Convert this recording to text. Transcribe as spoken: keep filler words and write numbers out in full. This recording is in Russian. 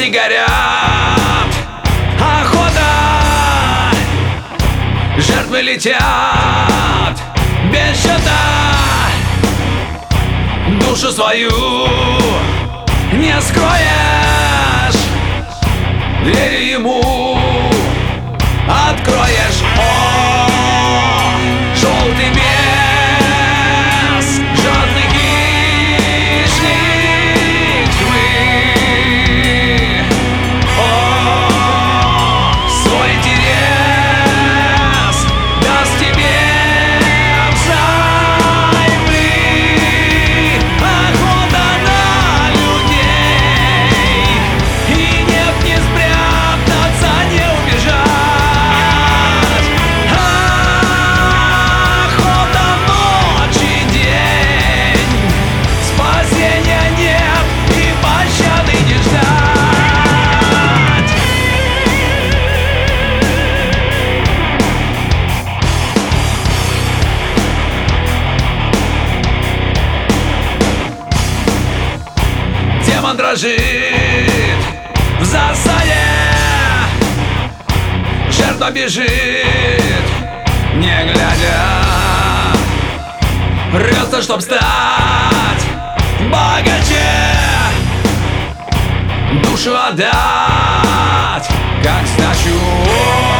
свечи горят. Охота, жертвы летят без счета. Душу свою не скроешь, двери ему откроешь. О, желтый бес, жадный хищник тьмы. О, свой интерес даст тебе взаймы. Охота на людей, и нет, не спрятаться, не убежать. Охота ночь и день, спасения нет и пощады не ждать. Демон дрожит в засаде, жертва бежит, не глядя, рвется, чтоб стать богаче, душу отдать, как сдачу.